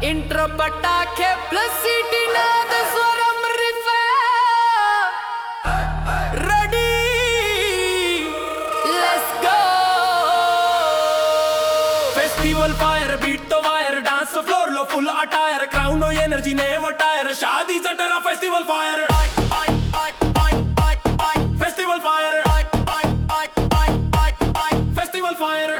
intro पटाखे plus city nadaswaram riff ready let's go festival fire beat तो wire dance floor लो full attire crowd energy ने वटायर शादी jatara festival fire festival fire festival fire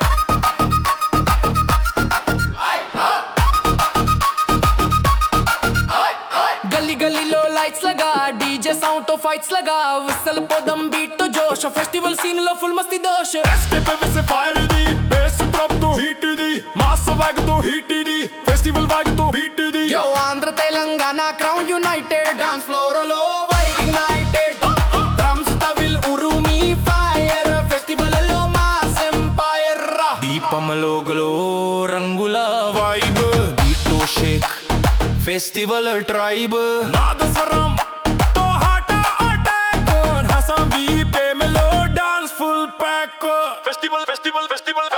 गली गली लो लाइट्स लगा डीजे साउंड तो फाइट्स लगा विसल पोदम बीट तो जोश फेस्टिवल सीन लो फुल मस्ती दोश एस्टे पे वैसे फायर दी बेस ड्रॉप तो हीट दी मास वैग तो हीट दी फेस्टिवल वैग तो heat the yo Andhra Telangana crowd united dance floor लो vibe ignited drums thavil urumi fire festival लो मास एम्पायर దీపంలో గ్లో రంగుల వైబ్ బీటో షేక్ ఫెస్టివల్ ట్రైబ్ నాదస్వరం తో heart attack హసం బీ పే మెలో dance full pack festival festival festival